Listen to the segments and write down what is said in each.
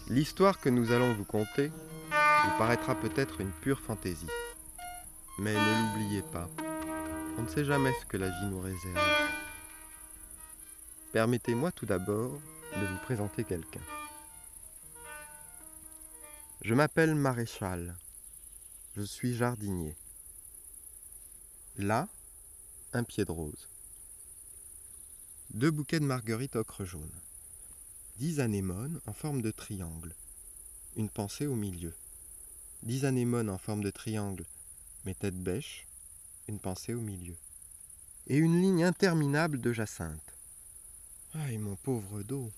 L'histoire que nous allons vous conter vous paraîtra peut-être une pure fantaisie. Mais ne l'oubliez pas, on ne sait jamais ce que la vie nous réserve. Permettez-moi tout d'abord de vous présenter quelqu'un. Je m'appelle Maréchal. Je suis jardinier. Là, un pied de rose. 2 bouquets de marguerites ocre jaune. 10 anémones en forme de triangle. Une pensée au milieu. 10 anémones en forme de triangle, mais tête bêche, une pensée au milieu. Et une ligne interminable de jacinthe. Ah, et mon pauvre dos.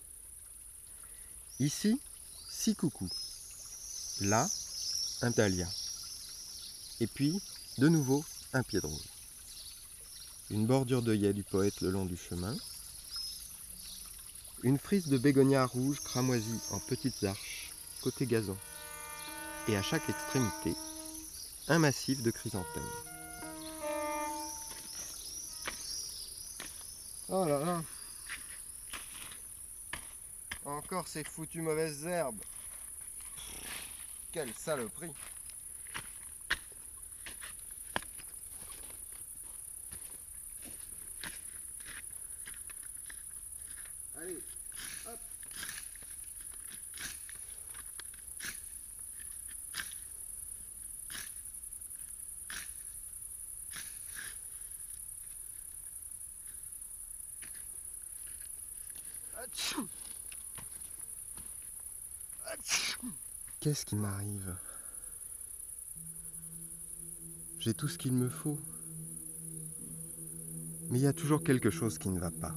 Ici, 6 coucous. Là, un dahlia. Et puis, de nouveau, un pied de rose. Une bordure d'œillets du poète le long du chemin. Une frise de bégonia rouge cramoisie en petites arches, côté gazon. Et à chaque extrémité, un massif de chrysanthèmes. Oh là là! Encore ces foutues mauvaises herbes! Quelle saloperie! Allez, hop! Atchou! Atchou! Qu'est-ce qui m'arrive? J'ai tout ce qu'il me faut. Mais il y a toujours quelque chose qui ne va pas.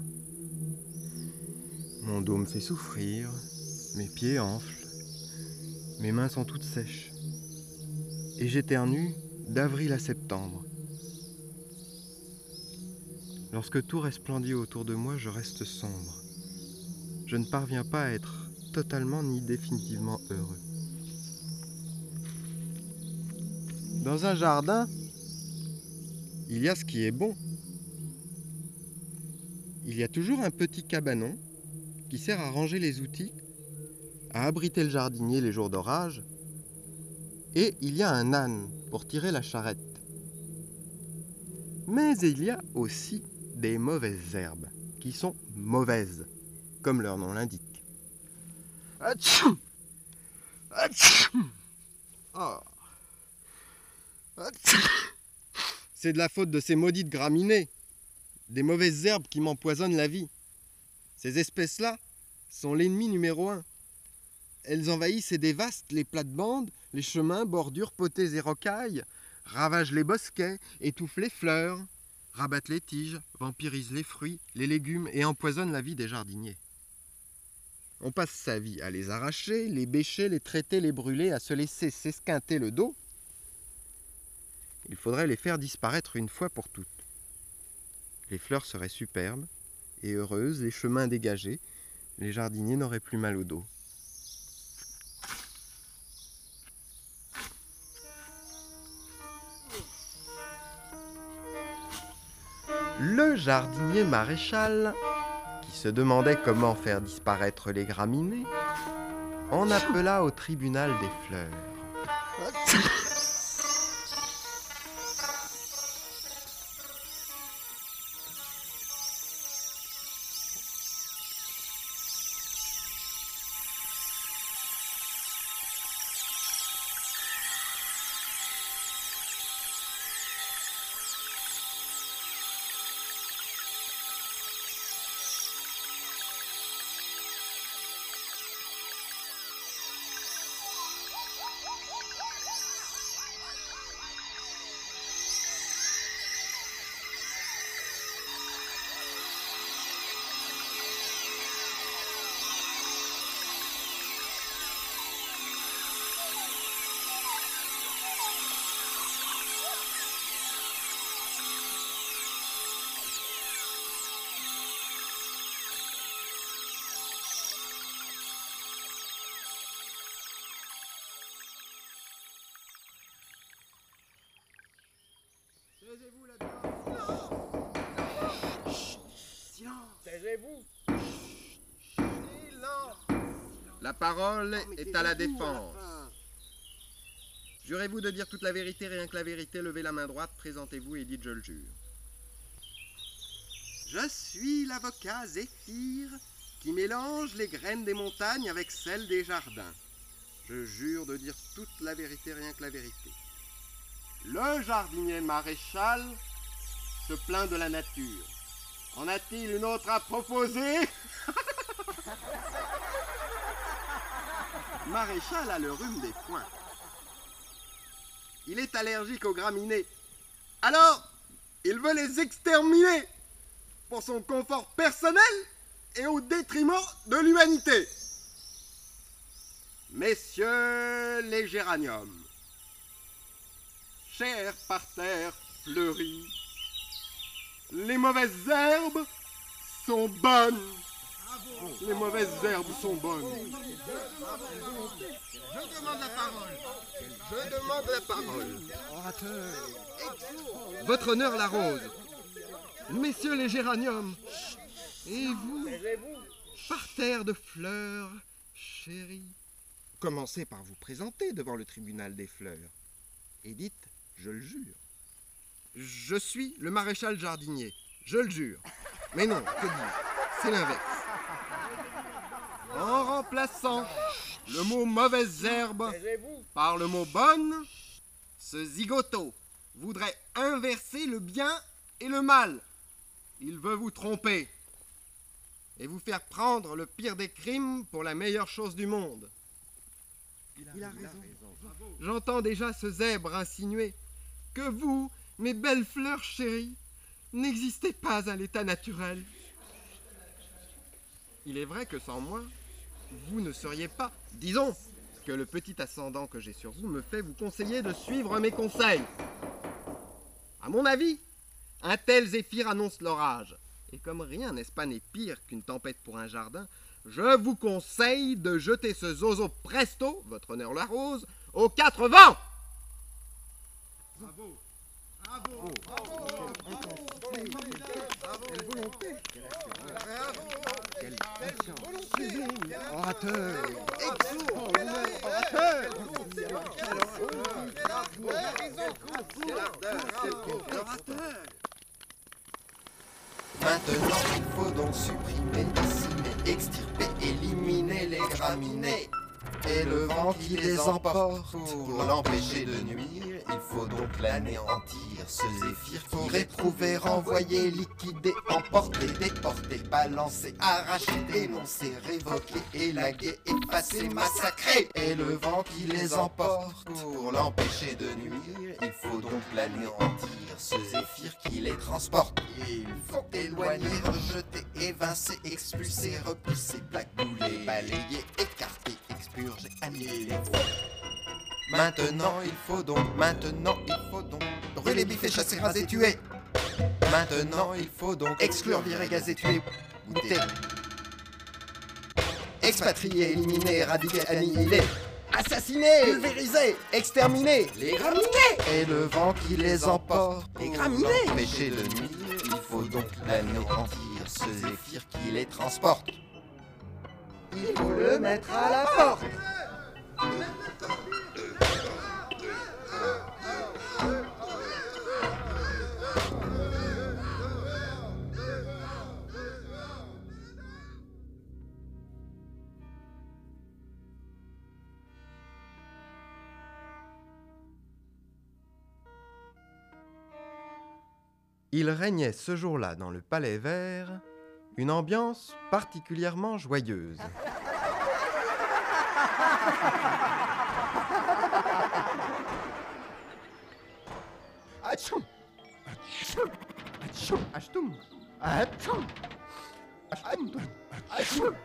Mon dos me fait souffrir, mes pieds enflent, mes mains sont toutes sèches. Et j'éternue d'avril à septembre. Lorsque tout resplendit autour de moi, je reste sombre. Je ne parviens pas à être totalement ni définitivement heureux. Dans un jardin, il y a ce qui est bon. Il y a toujours un petit cabanon qui sert à ranger les outils, à abriter le jardinier les jours d'orage, et il y a un âne pour tirer la charrette. Mais il y a aussi des mauvaises herbes qui sont mauvaises, comme leur nom l'indique. Atchou! Atchou! Oh. Atchou! C'est de la faute de ces maudites graminées, des mauvaises herbes qui m'empoisonnent la vie. Ces espèces-là sont l'ennemi numéro 1. Elles envahissent et dévastent les plates-bandes, les chemins, bordures, potées et rocailles, ravagent les bosquets, étouffent les fleurs, rabattent les tiges, vampirisent les fruits, les légumes et empoisonnent la vie des jardiniers. On passe sa vie à les arracher, les bêcher, les traiter, les brûler, à se laisser s'esquinter le dos. Il faudrait les faire disparaître une fois pour toutes. Les fleurs seraient superbes et heureuses, les chemins dégagés, les jardiniers n'auraient plus mal au dos. Le jardinier maréchal, qui se demandait comment faire disparaître les graminées, en appela au tribunal des fleurs. Taisez-vous là-dedans. Non. Chut, silence. Taisez-vous. Silence. La parole est à la défense. Jurez-vous de dire toute la vérité, rien que la vérité, levez la main droite, présentez-vous et dites je le jure. Je suis l'avocat Zéphyr qui mélange les graines des montagnes avec celles des jardins. Je jure de dire toute la vérité, rien que la vérité. Le jardinier maréchal se plaint de la nature. En a-t-il une autre à proposer? Maréchal a le rhume des foins. Il est allergique aux graminées. Alors, il veut les exterminer pour son confort personnel et au détriment de l'humanité. Messieurs les géraniums, chair par terre fleurie, les mauvaises herbes sont bonnes. Les mauvaises herbes sont bonnes. Je demande la parole. Je demande la parole. Orateur. Votre honneur la rose. Messieurs les géraniums. Et vous, parterre de fleurs, chérie. Commencez par vous présenter devant le tribunal des fleurs. Et dites, je le jure. Je suis le maréchal jardinier. Je le jure. Mais non, que dire? C'est l'inverse. En remplaçant le mot mauvaise herbe par le mot bonne, ce zigoto voudrait inverser le bien et le mal. Il veut vous tromper et vous faire prendre le pire des crimes pour la meilleure chose du monde. Il a raison. J'entends déjà ce zèbre insinuer que vous, mes belles fleurs chéries, n'existez pas à l'état naturel. Il est vrai que sans moi, vous ne seriez pas. Disons que le petit ascendant que j'ai sur vous me fait vous conseiller de suivre mes conseils. À mon avis, un tel Zéphyr annonce l'orage. Et comme rien, n'est-ce pas, n'est pire qu'une tempête pour un jardin, je vous conseille de jeter ce zozo presto, votre honneur la rose, aux quatre vents. Bravo. Bravo. Bravo. Quelle volonté. Quelle patience. Sublime. Orateur. Orateur. Maintenant, il faut donc supprimer, décimer, extirper, éliminer les graminées. Et le vent qui les emporte pour l'empêcher de nuire, il faut donc l'anéantir, ce zéphyr qui réprouver, renvoyer, liquider, emporter, déporter, balancer, arracher, dénoncer, révoquer, élaguer, effacer, massacrer. Et le vent qui les emporte pour l'empêcher de nuire, il faut donc l'anéantir, ce zéphyr qui les transporte. Il faut éloigner, rejeter, évincer, expulser, repousser, blacouler, balayer, écarter, expurger, annihiler. Maintenant il faut donc brûler, biffer, chasser, raser, tuer. Maintenant il faut donc exclure, virer, gazer, tuer, goûter, expatrier, éliminer, éradiquer, annihiler, assassiner, pulvériser, exterminer les graminées. Et le vent qui les emporte, les graminées, empêcher de nuire, il faut donc l'anéantir, ce zéphyr qui les transporte. Il faut le mettre à la porte. Il régnait ce jour-là dans le Palais Vert une ambiance particulièrement joyeuse. Atchoum! Atchoum! Atchoum! Atchoum! Atchoum! Atchoum! Atchoum!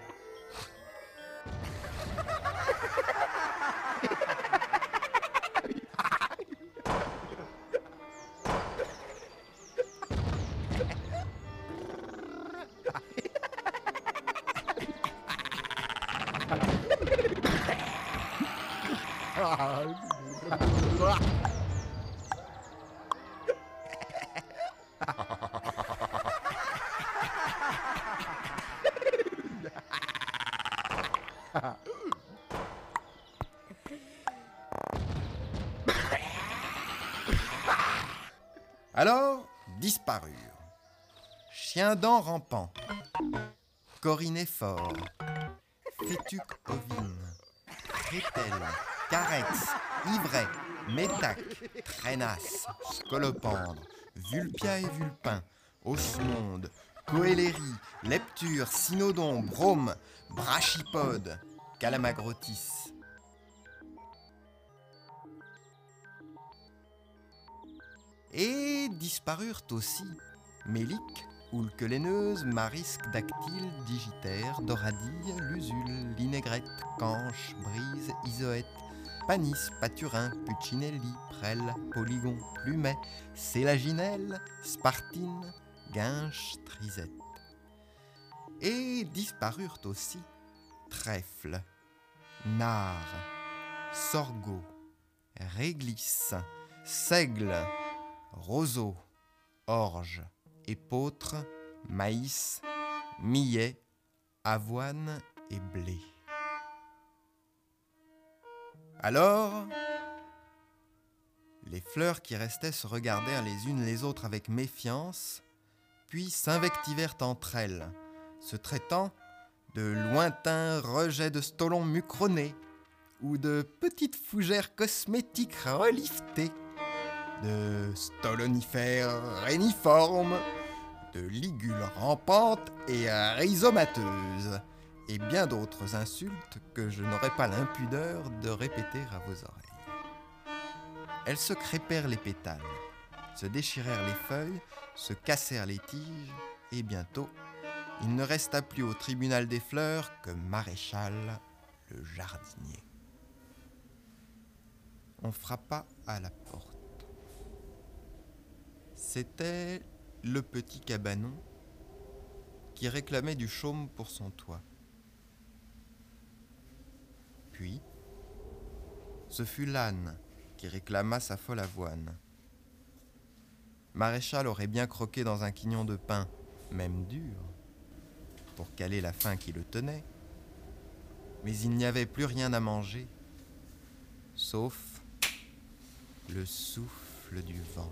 Alors disparurent Chiendent rampant, Corinet fort, Fétuc ovine, Crétel, Carex, Ivret, Métac, Traînasse, Scolopendre, Vulpia et Vulpin, Osmonde, Coélérie, Lepture, Cynodon, Brome, Brachipode, Calamagrotis. Et disparurent aussi Mélique, Houlque laineuse, Marisque, Dactyle, Digitaire, Doradille, Lusule, Linaigrette, Canche, Brise, Isoète, Panis, Paturin, Puccinelli, Prel, Polygon, Plumet, Sélaginelle, Spartine, Guinche, Trisette. Et disparurent aussi Trèfle, Nard, Sorgho, Réglisse, Seigle, Roseau, Orge, Épeautre, Maïs, Millet, Avoine et Blé. Alors, les fleurs qui restaient se regardèrent les unes les autres avec méfiance, puis s'invectivèrent entre elles, se traitant de lointains rejets de stolons mucronés ou de petites fougères cosmétiques reliftées, de stolonifères réniformes, de ligules rampantes et rhizomateuses, et bien d'autres insultes que je n'aurai pas l'impudeur de répéter à vos oreilles. Elles se crêpèrent les pétales, se déchirèrent les feuilles, se cassèrent les tiges, et bientôt, il ne resta plus au tribunal des fleurs que Maréchal, le jardinier. On frappa à la porte. C'était le petit cabanon qui réclamait du chaume pour son toit. Puis, ce fut l'âne qui réclama sa folle avoine. Maréchal aurait bien croqué dans un quignon de pain, même dur, pour caler la faim qui le tenait, mais il n'y avait plus rien à manger, sauf le souffle du vent.